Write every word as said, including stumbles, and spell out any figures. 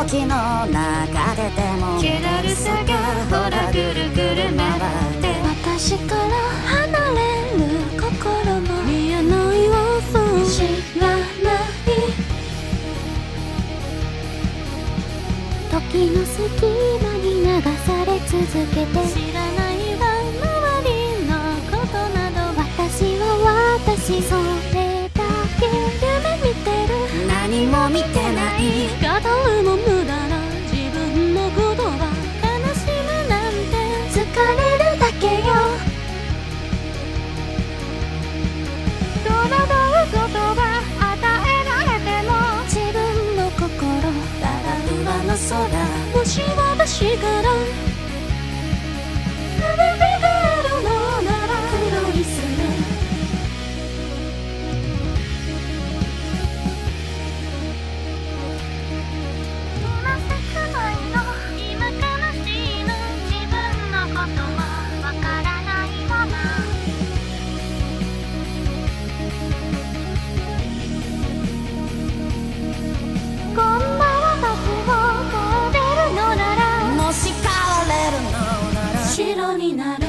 時の中ででも気だるさがほらぐるぐる回って私から離れる心も見えないわそう知らない時の隙間に流され続けて知らないわ周りのことなど私は私それだけ夢見てる何も見てない語るも無駄な自分のことは悲しむなんて疲れるだけよ戸惑うことが与えられても自分の心ただ上の空もし私から全てがあるのなら黒いスレ今切ないの今悲しいの自分のことはわからないままこんな私を変えれるのならもし変われるのなら白になる